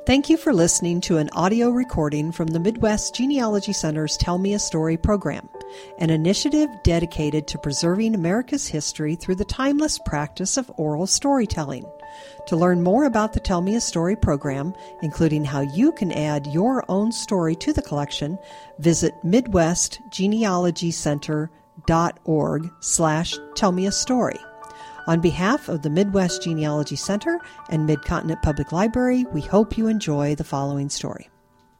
Thank you for listening to an audio recording from the Midwest Genealogy Center's Tell Me a Story program, an initiative dedicated to preserving America's history through the timeless practice of oral storytelling. To learn more about the Tell Me a Story program, including how you can add your own story to the collection, visit midwestgenealogycenter.org/tellmeastory. On behalf of the Midwest Genealogy Center and Mid-Continent Public Library, we hope you enjoy the following story.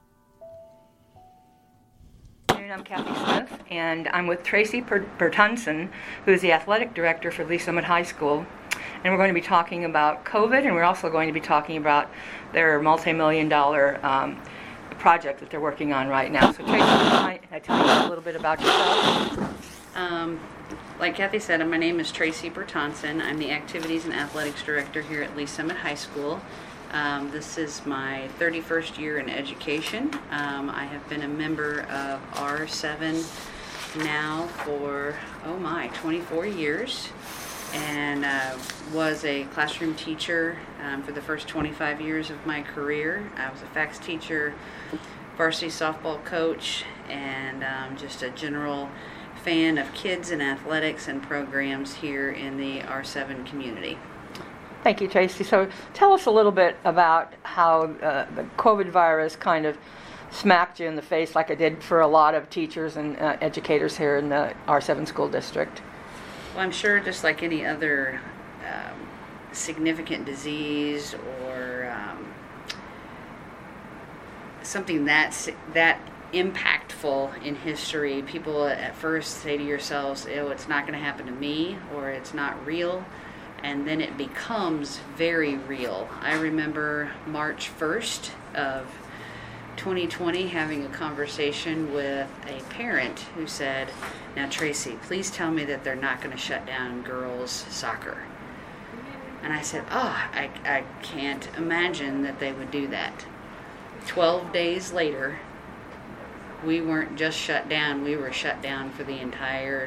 I'm Kathy Smith, and I'm with Tracy Bertunson, who's the athletic director for Lee Summit High School. And we're going to be talking about COVID, and we're also going to be talking about their multi-million-dollar project that they're working on right now. So Tracy, can I tell you a little bit about yourself? Like Kathy said, my name is Tracy Bertunson. I'm the Activities and Athletics Director here at Lee Summit High School. This is my 31st year in education. I have been a member of R7 now for, 24 years, and was a classroom teacher for the first 25 years of my career. I was a fax teacher, varsity softball coach, and just a general fan of kids and athletics and programs here in the R7 community. Thank you, Tracy. So tell us a little bit about how the COVID virus kind of smacked you in the face like it did for a lot of teachers and educators here in the R7 school district. Well, I'm sure just like any other significant disease or something that impactful in history, people at first say to yourselves, it's not going to happen to me, or it's not real, and then it becomes very real. I remember March 1st of 2020 having a conversation with a parent who said, "Now Tracy, please tell me that they're not going to shut down girls soccer." And I said, I can't imagine that they would do that. 12 days later, we weren't just shut down, we were shut down for the entire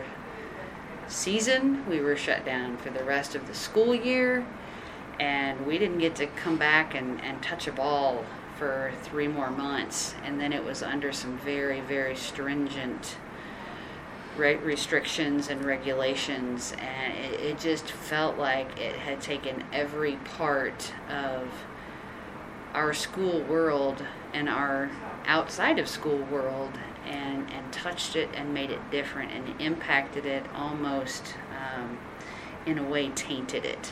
season. We were shut down for the rest of the school year, and we didn't get to come back and touch a ball for 3 more months. And then it was under some very, very stringent restrictions and regulations, and it just felt like it had taken every part of our school world and our outside of school world and touched it and made it different and impacted it, almost in a way tainted it.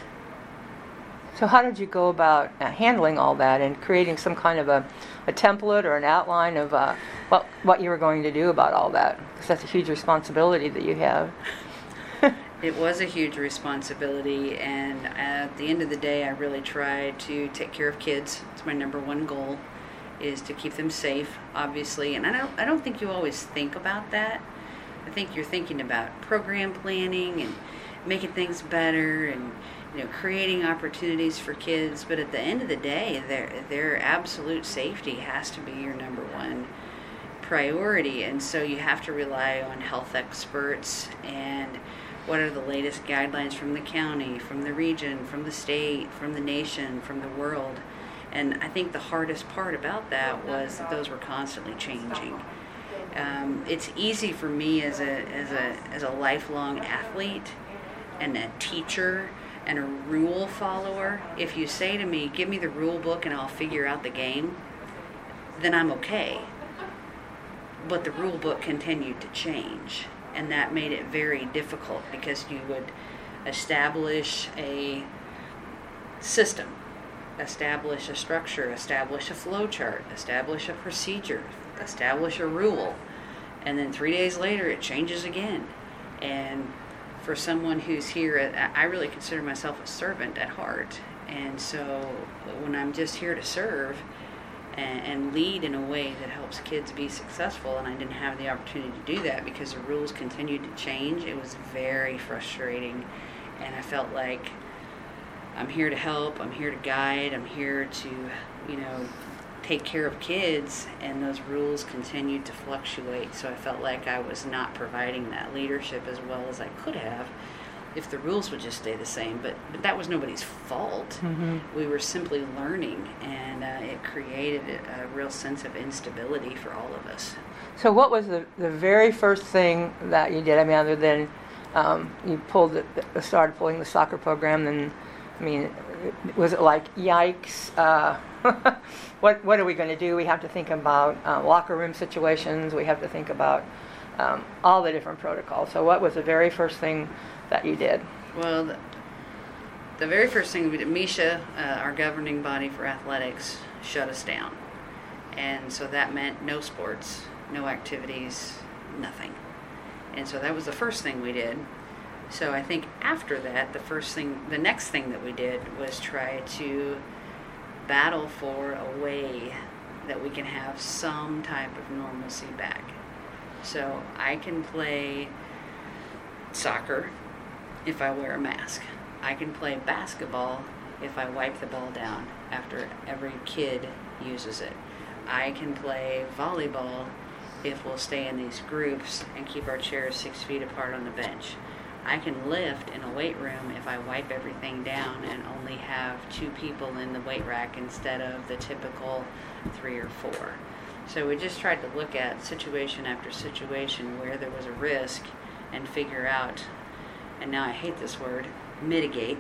So how did you go about handling all that and creating some kind of a template or an outline of what you were going to do about all that? Because that's a huge responsibility that you have. It was a huge responsibility, and at the end of the day, I really tried to take care of kids. It's my number one goal, is to keep them safe, obviously. And I don't think you always think about that. I think you're thinking about program planning and making things better and creating opportunities for kids. But at the end of the day, their absolute safety has to be your number one priority. And so you have to rely on health experts and what are the latest guidelines from the county, from the region, from the state, from the nation, from the world. And I think the hardest part about that was that those were constantly changing. It's easy for me as a lifelong athlete and a teacher and a rule follower. If you say to me, "Give me the rule book and I'll figure out the game," then I'm okay. But the rule book continued to change, and that made it very difficult because you would establish a system, establish a structure, establish a flow chart, establish a procedure, establish a rule, and then 3 days later it changes again. And for someone who's here, I really consider myself a servant at heart, and so when I'm just here to serve and lead in a way that helps kids be successful, and I didn't have the opportunity to do that because the rules continued to change, it was very frustrating. And I felt like I'm here to help, I'm here to guide, I'm here to take care of kids, and those rules continued to fluctuate. So I felt like I was not providing that leadership as well as I could have, if the rules would just stay the same, but that was nobody's fault. We were simply learning, and it created a real sense of instability for all of us. So what was the very first thing that you did? I mean, other than you started pulling the soccer program, and I mean, was it like, yikes, what are we going to do? We have to think about locker room situations. We have to think about all the different protocols. So what was the very first thing that you did? Well, the very first thing we did, Misha, our governing body for athletics, shut us down. And so that meant no sports, no activities, nothing. And so that was the first thing we did. So I think after that, the next thing that we did was try to battle for a way that we can have some type of normalcy back. So I can play soccer if I wear a mask. I can play basketball if I wipe the ball down after every kid uses it. I can play volleyball if we'll stay in these groups and keep our chairs 6 feet apart on the bench. I can lift in a weight room if I wipe everything down and only have 2 people in the weight rack instead of the typical 3 or 4. So we just tried to look at situation after situation where there was a risk and figure out, and now I hate this word, mitigate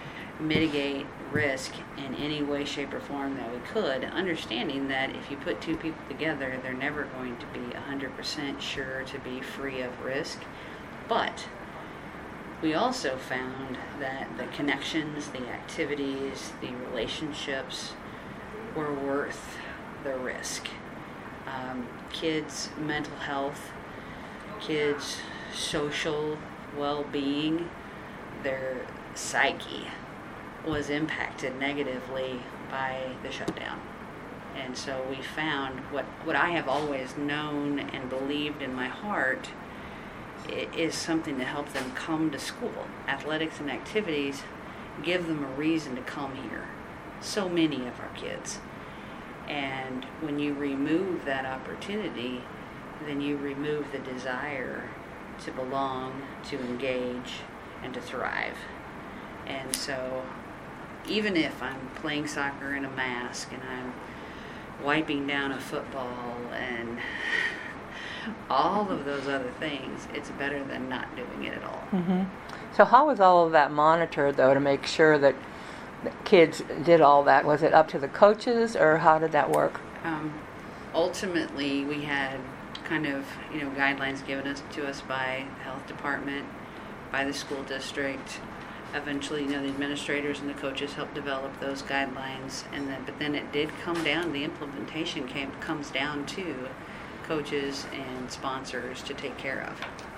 risk in any way, shape, or form that we could, understanding that if you put 2 people together, they're never going to be 100% sure to be free of risk. But we also found that the connections, the activities, the relationships were worth the risk. Kids' mental health, kids' social well-being, their psyche was impacted negatively by the shutdown. And so we found what I have always known and believed in my heart is something to help them come to school. Athletics and activities give them a reason to come here. So many of our kids. And when you remove that opportunity, then you remove the desire to belong, to engage, and to thrive. And so even if I'm playing soccer in a mask and I'm wiping down a football and all of those other things, it's better than not doing it at all. So how was all of that monitored, though, to make sure that the kids did all that? Was it up to the coaches, or how did that work? Ultimately, we had kind of, guidelines given to us by the health department, by the school district. Eventually, the administrators and the coaches helped develop those guidelines, but then it did come down. The implementation comes down to coaches and sponsors to take care of.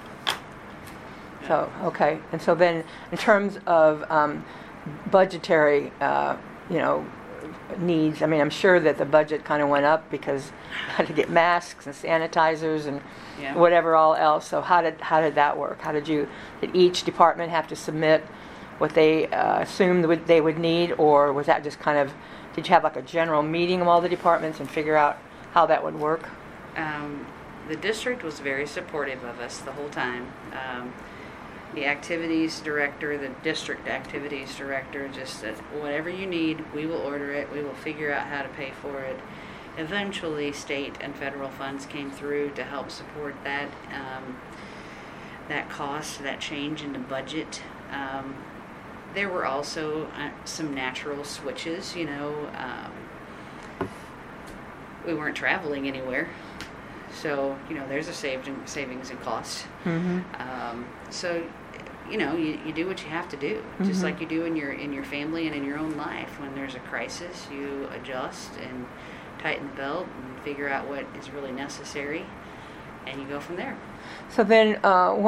So, okay. And so then, in terms of budgetary, needs, I mean, I'm sure that the budget kind of went up because you had to get masks and sanitizers and whatever all else. So how did that work? Did each department have to submit what they assumed they would need, or was that just kind of, did you have like a general meeting of all the departments and figure out how that would work? The district was very supportive of us the whole time. The activities director, the district activities director just said, whatever you need, we will order it, we will figure out how to pay for it. Eventually, state and federal funds came through to help support that cost, that change in the budget. There were also some natural switches, we weren't traveling anywhere. So, there's a savings in costs. So, you do what you have to do, just like you do in your family and in your own life. When there's a crisis, you adjust and tighten the belt and figure out what is really necessary, and you go from there. So then,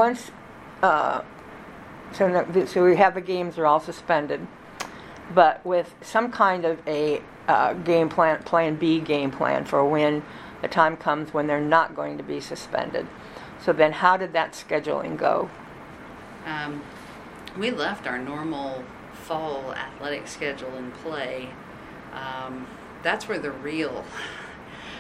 so we have the games are all suspended, but with some kind of a game plan, Plan B game plan for when the time comes when they're not going to be suspended. So then how did that scheduling go? We left our normal fall athletic schedule in play. That's where the real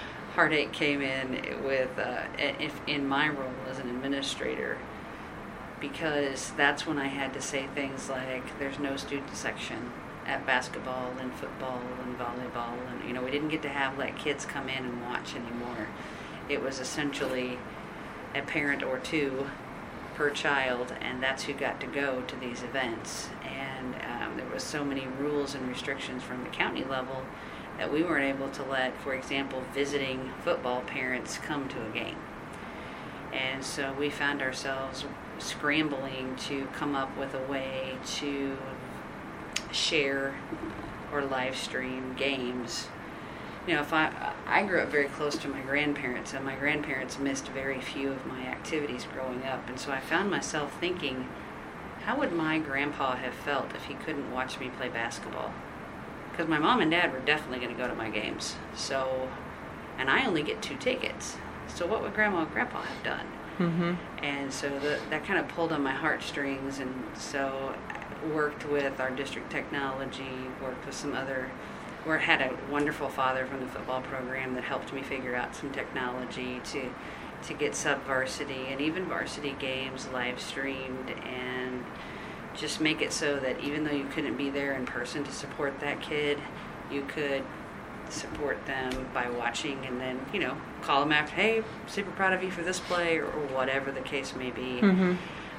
heartache came in with, in my role as an administrator. because that's when I had to say things like there's no student section at basketball and football and volleyball, and we didn't get to let kids come in and watch anymore. It was essentially a parent or two per child, and that's who got to go to these events. And there was so many rules and restrictions from the county level that we weren't able to let, for example, visiting football parents come to a game. And so we found ourselves scrambling to come up with a way to share or live stream games. If I grew up very close to my grandparents, and my grandparents missed very few of my activities growing up, and so I found myself thinking, how would my grandpa have felt if he couldn't watch me play basketball? Because my mom and dad were definitely going to go to my games, and I only get 2 tickets. So what would Grandma and Grandpa have done? Mm-hmm. And so that kind of pulled on my heartstrings, and so I worked with our district technology, worked with some other, had a wonderful father from the football program that helped me figure out some technology to get sub-varsity and even varsity games live streamed, and just make it so that even though you couldn't be there in person to support that kid, you could support them by watching, and then call them after, hey, super proud of you for this play, or whatever the case may be. Mm-hmm.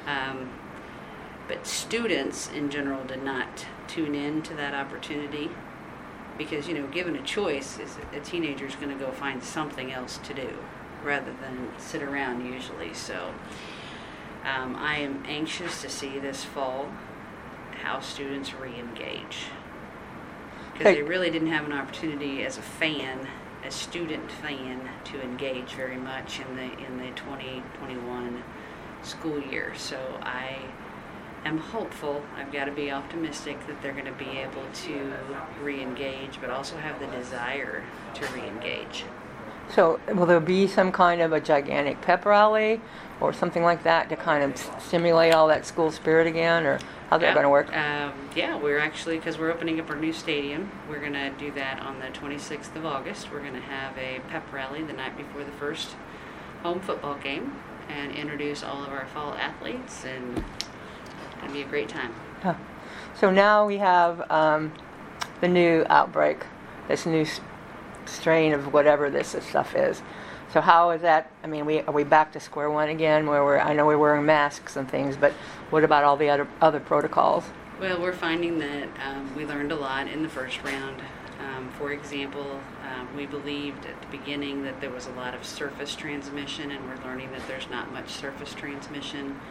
But students in general did not tune in to that opportunity, because given a choice, a teenager's going to go find something else to do rather than sit around usually. So I am anxious to see this fall how students re-engage, because they really didn't have an opportunity as a student fan, to engage very much in the 2021 school year. So I am hopeful. I've got to be optimistic that they're going to be able to re-engage, but also have the desire to re-engage. So will there be some kind of a gigantic pep rally or something like that to kind of stimulate all that school spirit again, or how's that going to work? Yeah, we're actually, because we're opening up our new stadium, we're going to do that on the 26th of August. We're going to have a pep rally the night before the first home football game and introduce all of our fall athletes, and it's going to be a great time. Huh. So now we have the new outbreak, this new strain of whatever this stuff is. So how is that? I mean, are we back to square one again, where I know we're wearing masks and things, but what about all the other protocols? Well, we're finding that we learned a lot in the first round. For example, we believed at the beginning that there was a lot of surface transmission, and we're learning that there's not much surface transmission.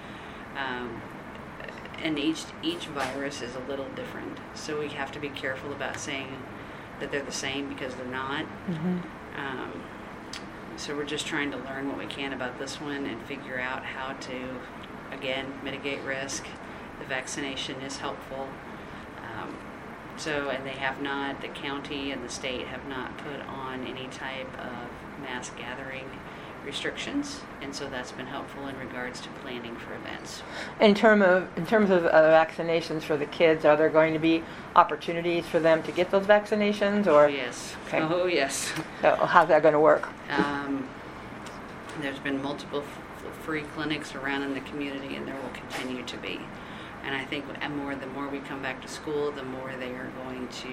And each virus is a little different, so we have to be careful about saying that they're the same, because they're not. Mm-hmm. So we're just trying to learn what we can about this one and figure out how to, again, mitigate risk. The vaccination is helpful. And they have not, the county and the state have not put on any type of mass gathering restrictions, and so that's been helpful in regards to planning for events. In terms of vaccinations for the kids, are there going to be opportunities for them to get those vaccinations, or? Yes. Okay. Oh, yes. So how's that going to work? There's been multiple free clinics around in the community, and there will continue to be. And I think the more we come back to school, the more they are going to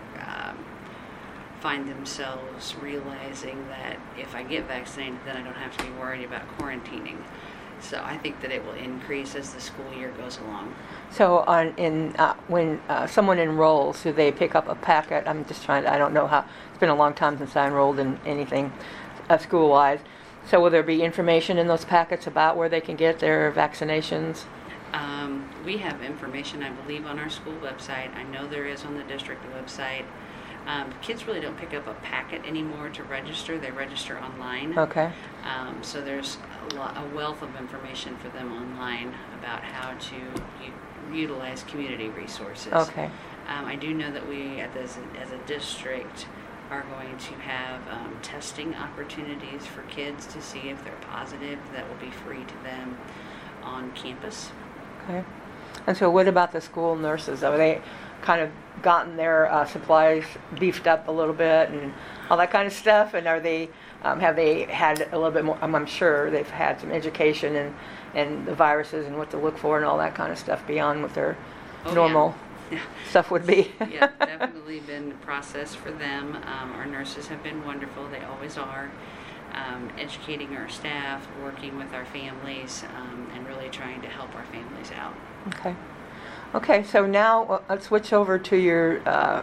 find themselves realizing that if I get vaccinated, then I don't have to be worried about quarantining. So I think that it will increase as the school year goes along. So when someone enrolls, do they pick up a packet? I'm just trying to, I don't know how, it's been a long time since I enrolled in anything school-wise. So will there be information in those packets about where they can get their vaccinations? We have information, I believe, on our school website. I know there is on the district website. Kids really don't pick up a packet anymore to register. They register online. Okay. So there's a wealth of information for them online about how to utilize community resources. Okay. I do know that we, as a district, are going to have testing opportunities for kids to see if they're positive. That will be free to them on campus. Okay. And so what about the school nurses? Are kind of gotten their supplies beefed up a little bit and all that kind of stuff? And are they have they had a little bit more? I'm sure they've had some education and the viruses and what to look for and all that kind of stuff beyond what their normal stuff would be. Yeah, definitely been a process for them. Our nurses have been wonderful. They always are. Educating our staff, working with our families, and really trying to help our families out. Okay, so now let's switch over to your,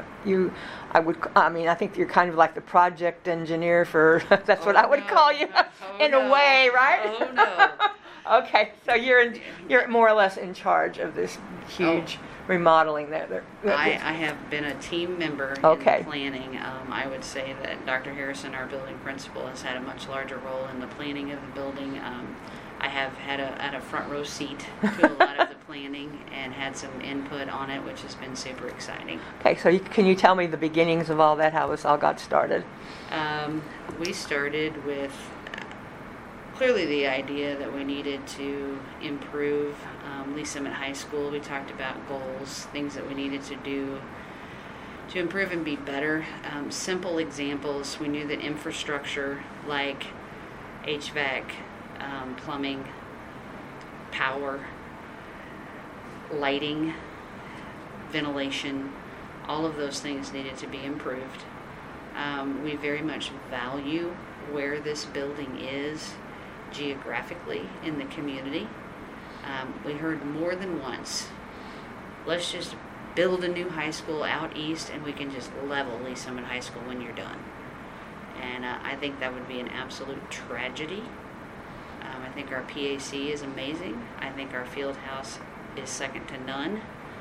I think you're kind of like the project engineer for, that's what I would call you, in a way, right? Oh, no. Okay, so you're more or less in charge of this huge remodeling there. I have been a team member in the planning. I would say that Dr. Harrison, our building principal, has had a much larger role in the planning of the building. I have had a front row seat to a lot of the planning and had some input on it, which has been super exciting. Okay, so can you tell me the beginnings of all that, how this all got started? We started with clearly the idea that we needed to improve Lee Summit High School. We talked about goals, things that we needed to do to improve and be better. Simple examples, we knew that infrastructure like HVAC, plumbing, power, lighting, ventilation, all of those things needed to be improved. We very much value where this building is geographically in the community. We heard more than once, let's just build a new high school out east and we can just level Lee Summit High School when you're done. And I think that would be an absolute tragedy. I think our PAC is amazing. I think our field house is second to none.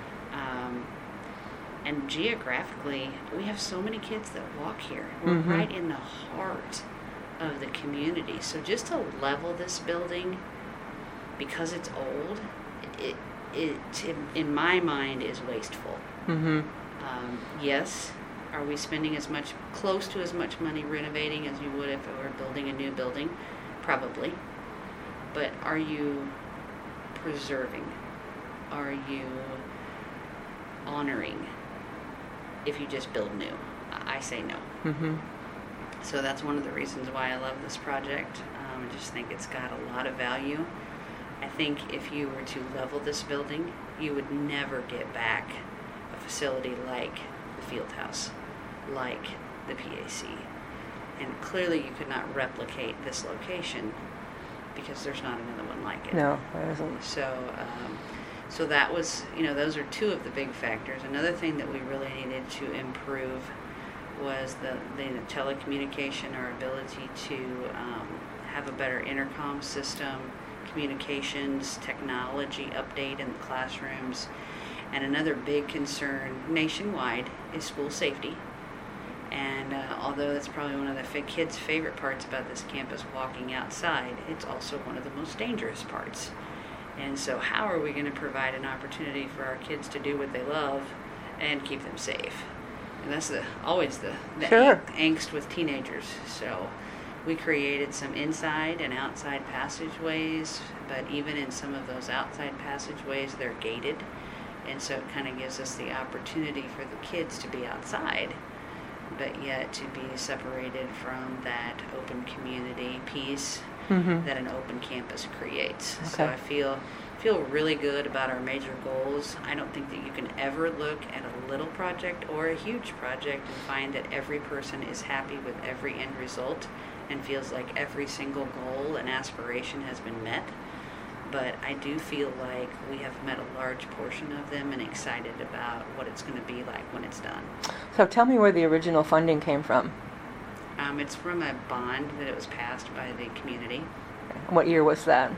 And geographically, we have so many kids that walk here. We're right in the heart of the community. So just to level this building, because it's old, it in my mind is wasteful. Yes, are we spending close to as much money renovating as you would if we were building a new building? Probably. But are you preserving? Are you honoring if you just build new? I say no. So that's one of the reasons why I love this project. I just think it's got a lot of value. I think if you were to level this building, you would never get back a facility like the field house, like the PAC. And clearly you could not replicate this location because there's not another one like it. No, there isn't. So that was, those are two of the big factors. Another thing that we really needed to improve was the telecommunication, our ability to have a better intercom system, communications, technology update in the classrooms. And another big concern nationwide is school safety. And although that's probably one of the kids' favorite parts about this campus, walking outside, it's also one of the most dangerous parts. And so how are we going to provide an opportunity for our kids to do what they love and keep them safe? And that's always the angst with teenagers. So we created some inside and outside passageways, but even in some of those outside passageways, they're gated. And so it kind of gives us the opportunity for the kids to be outside, but yet to be separated from that open community piece that an open campus creates. Okay. So I feel really good about our major goals. I don't think that you can ever look at a little project or a huge project and find that every person is happy with every end result and feels like every single goal and aspiration has been met. But I do feel like we have met a large portion of them and excited about what it's going to be like when it's done. So tell me where the original funding came from. It's from a bond that was passed by the community. What year was that?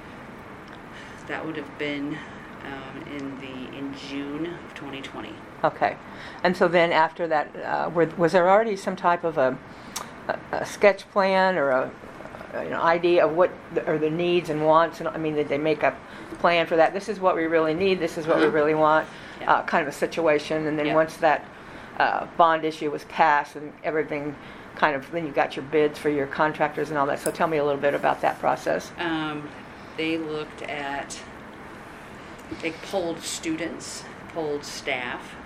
That would have been in June of 2020. Okay. And so then after that, was there already some type of a sketch plan or an idea of what are the needs and wants? And did they make a plan for that? This is what we really need. This is what we really want. Yeah. Kind of a situation. And then once that bond issue was passed and everything then you got your bids for your contractors and all that. So tell me a little bit about that process. They looked at, they polled students, polled staff,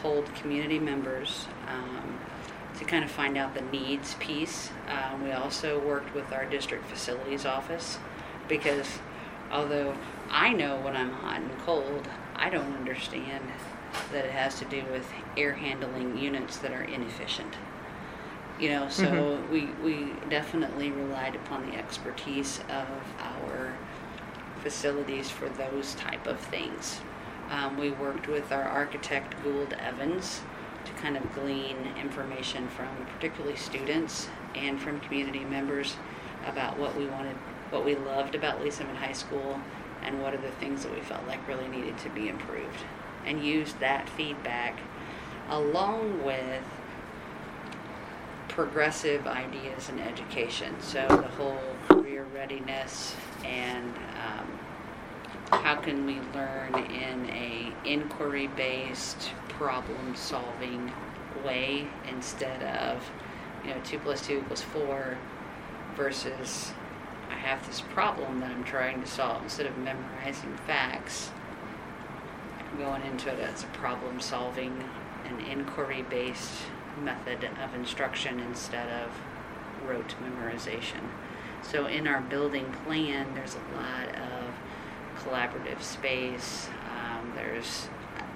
polled community members to kind of find out the needs piece. We also worked with our district facilities office, because although I know when I'm hot and cold, I don't understand that it has to do with air handling units that are inefficient. So we definitely relied upon the expertise of our facilities for those type of things. We worked with our architect, Gould Evans, to kind of glean information from particularly students and from community members about what we wanted, what we loved about Lee Summit High School, and what are the things that we felt like really needed to be improved, and used that feedback along with progressive ideas in education. So the whole career readiness and how can we learn in a inquiry-based, problem-solving way instead of 2 + 2 = 4 versus I have this problem that I'm trying to solve. Instead of memorizing facts, going into it as a problem-solving and inquiry-based method of instruction instead of rote memorization. So in our building plan, there's a lot of collaborative space. There's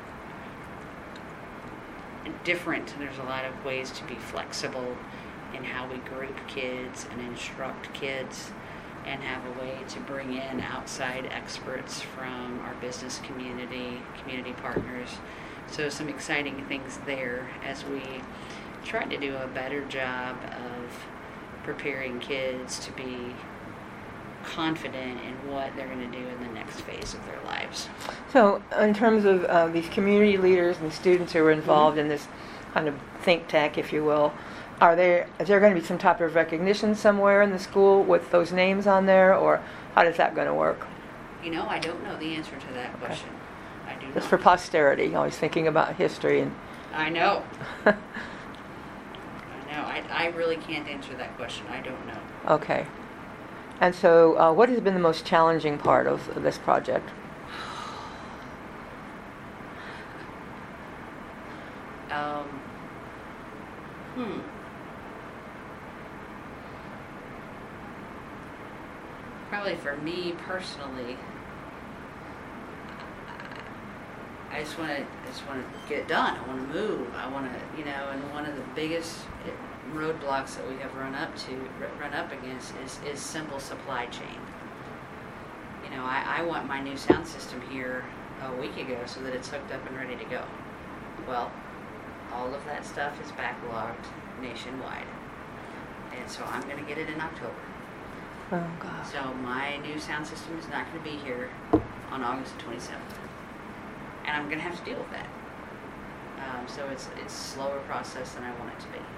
a lot of ways to be flexible in how we group kids and instruct kids, and have a way to bring in outside experts from our business community partners. So some exciting things there as we try to do a better job of preparing kids to be confident in what they're going to do in the next phase of their lives. So in terms of these community leaders and students who are involved in this kind of think tank, if you will, is there going to be some type of recognition somewhere in the school with those names on there, or how is that going to work? I don't know the answer to that question. I do Just not. for posterity, always thinking about history. And I know. I really can't answer that question. I don't know. Okay. And so what has been the most challenging part of this project? Probably for me personally, I just want to get it done. I want to move. I want to, and one of the biggest roadblocks that we have run up against is simple supply chain. I want my new sound system here a week ago so that it's hooked up and ready to go. Well, all of that stuff is backlogged nationwide, and so I'm going to get it in October. Oh, God. So my new sound system is not going to be here on August 27th. And I'm going to have to deal with that. So it's a slower process than I want it to be.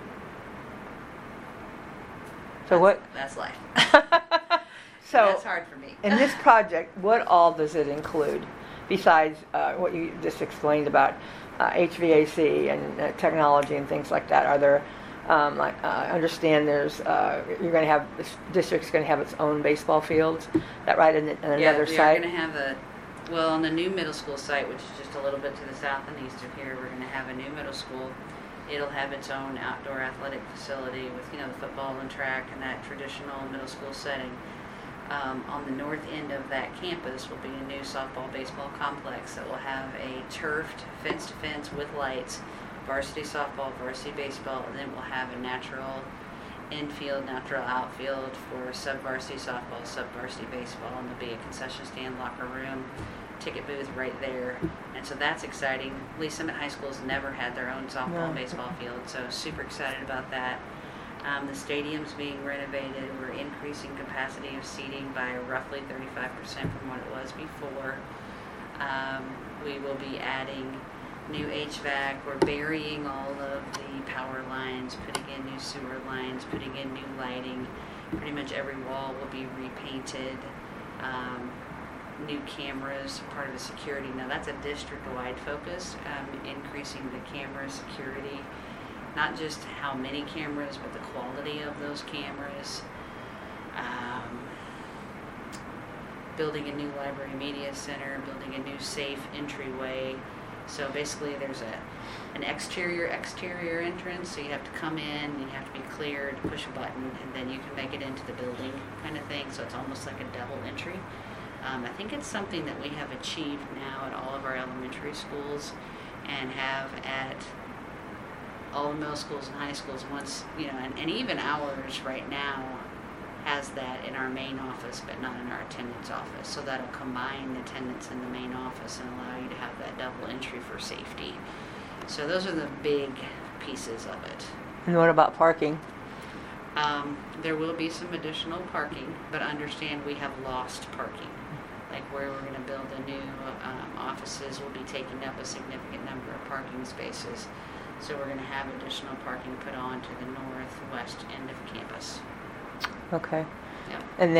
So That's life. So that's hard for me. In this project, what all does it include, besides what you just explained about HVAC and technology and things like that? Are there I understand there's you're going to have this district's going to have its own baseball fields. Is that right? In another site. Yeah, we're going to have on the new middle school site, which is just a little bit to the south and east of here, we're going to have a new middle school. It'll have its own outdoor athletic facility with the football and track and that traditional middle school setting. On the north end of that campus will be a new softball baseball complex that will have a turfed fence-to-fence with lights, varsity softball, varsity baseball, and then we'll have a natural infield, natural outfield for sub-varsity softball, sub-varsity baseball, and there'll be a concession stand, locker room, ticket booth right there. And so that's exciting. Lee Summit High School's never had their own softball and baseball field, so super excited about that. The stadium's being renovated. We're increasing capacity of seating by roughly 35% from what it was before. We will be adding new HVAC. We're burying all of the power lines, putting in new sewer lines, putting in new lighting. Pretty much every wall will be repainted. New cameras, part of the security. Now that's a district-wide focus, increasing the camera security. Not just how many cameras, but the quality of those cameras. Building a new library media center, building a new safe entryway So basically there's an exterior entrance, so you have to come in, you have to be cleared, push a button, and then you can make it into the building kind of thing, so it's almost like a double entry. I think it's something that we have achieved now at all of our elementary schools and have at all the middle schools and high schools once, and even ours right now has that in our main office, but not in our attendance office. So that'll combine the attendance in the main office and allow you to have that double entry for safety. So those are the big pieces of it. And what about parking? There will be some additional parking, but understand we have lost parking. Like where we're going to build the new offices will be taking up a significant number of parking spaces. So we're going to have additional parking put on to the northwest end of campus. Okay. Yep. And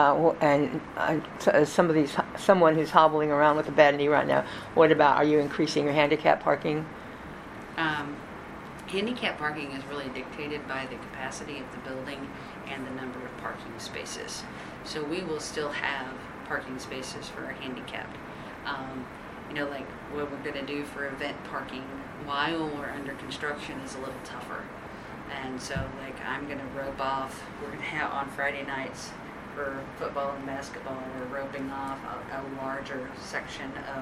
then, someone who's hobbling around with a bad knee right now, what about, are you increasing your handicap parking? Handicap parking is really dictated by the capacity of the building and the number of parking spaces. So we will still have parking spaces for our handicapped. Like what we're going to do for event parking while we're under construction is a little tougher. And so, I'm going to rope off, we're going to have on Friday nights for football and basketball, we're roping off a larger section of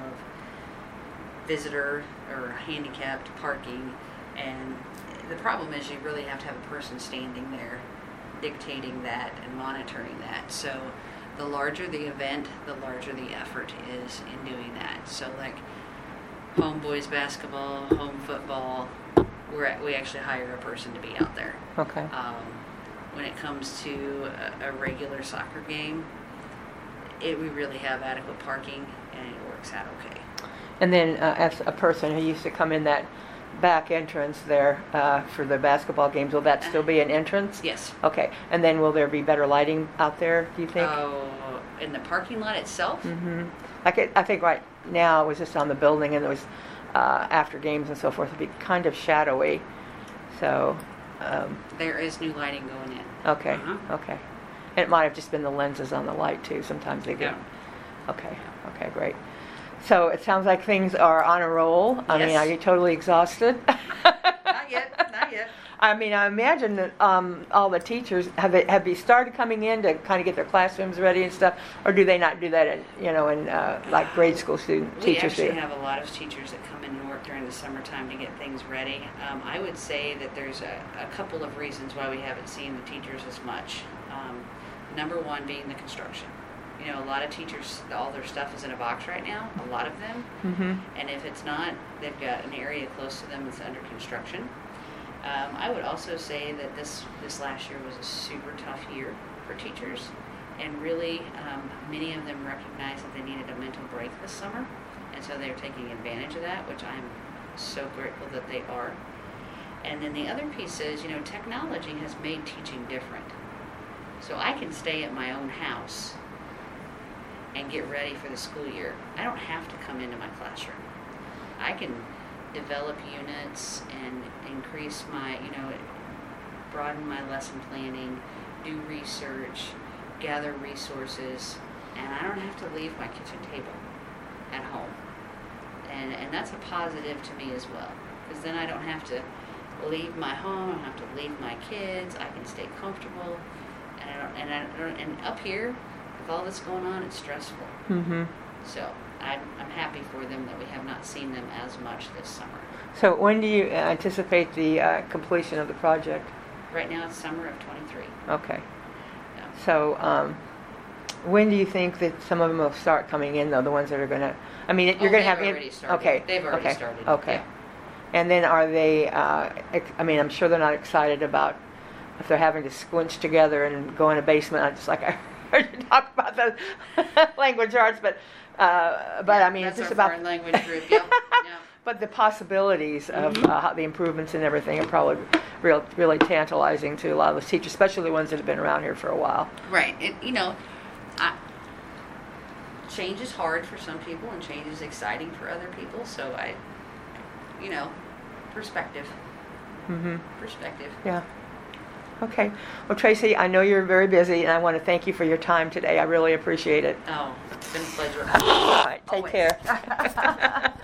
visitor or handicapped parking. And the problem is you really have to have a person standing there dictating that and monitoring that. So the larger the event, the larger the effort is in doing that. So home boys basketball, home football, we actually hire a person to be out there. Okay. When it comes to a regular soccer game, we really have adequate parking and it works out okay. And then as a person who used to come in that back entrance there for the basketball games, will that still be an entrance? Yes. Okay. And then will there be better lighting out there, do you think? In the parking lot itself? Mm-hmm. I think right now it was just on the building, and it was after games and so forth, it'd be kind of shadowy. So there is new lighting going in. Okay. Uh-huh. Okay. And it might have just been the lenses on the light too. Sometimes they get. Yeah. Okay. Okay. Great. So it sounds like things are on a roll. I mean, are you totally exhausted? Not yet. Not yet. I mean, I imagine that all the teachers have they started coming in to kind of get their classrooms ready and stuff, or do they not do that? In like grade school teachers. We actually have a lot of teachers that come in and work during the summertime to get things ready. I would say that there's a couple of reasons why we haven't seen the teachers as much. Number one being the construction. A lot of teachers, all their stuff is in a box right now, a lot of them. Mm-hmm. And if it's not, they've got an area close to them that's under construction. I would also say that this last year was a super tough year for teachers. And really, many of them recognized that they needed a mental break this summer. And so they're taking advantage of that, which I'm so grateful that they are. And then the other piece is, technology has made teaching different. So I can stay at my own house and get ready for the school year. I don't have to come into my classroom. I can develop units and increase my, broaden my lesson planning, do research, gather resources, and I don't have to leave my kitchen table at home. And that's a positive to me as well, because then I don't have to leave my home, I don't have to leave my kids, I can stay comfortable, and up here, with all this going on, it's stressful. Mm-hmm. So I'm happy for them that we have not seen them as much this summer. So when do you anticipate the completion of the project? Right now it's summer of 23. Okay. Yeah. So when do you think that some of them will start coming in, though, the ones that are going to... I mean, you're going to have... They've already started. Okay. They've already started. Okay. Yeah. And then are they... I'm sure they're not excited about if they're having to squinch together and go in a basement. I just I heard you talk about the language arts, but I mean, that's it's just our about foreign language group. Yeah. But the possibilities of the improvements and everything are probably really tantalizing to a lot of the teachers, especially the ones that have been around here for a while. Right. Change is hard for some people, and change is exciting for other people. So perspective. Mm-hmm. Perspective. Yeah. Okay. Well, Tracy, I know you're very busy, and I want to thank you for your time today. I really appreciate it. Oh, it's been a pleasure. All right. Take Always. care.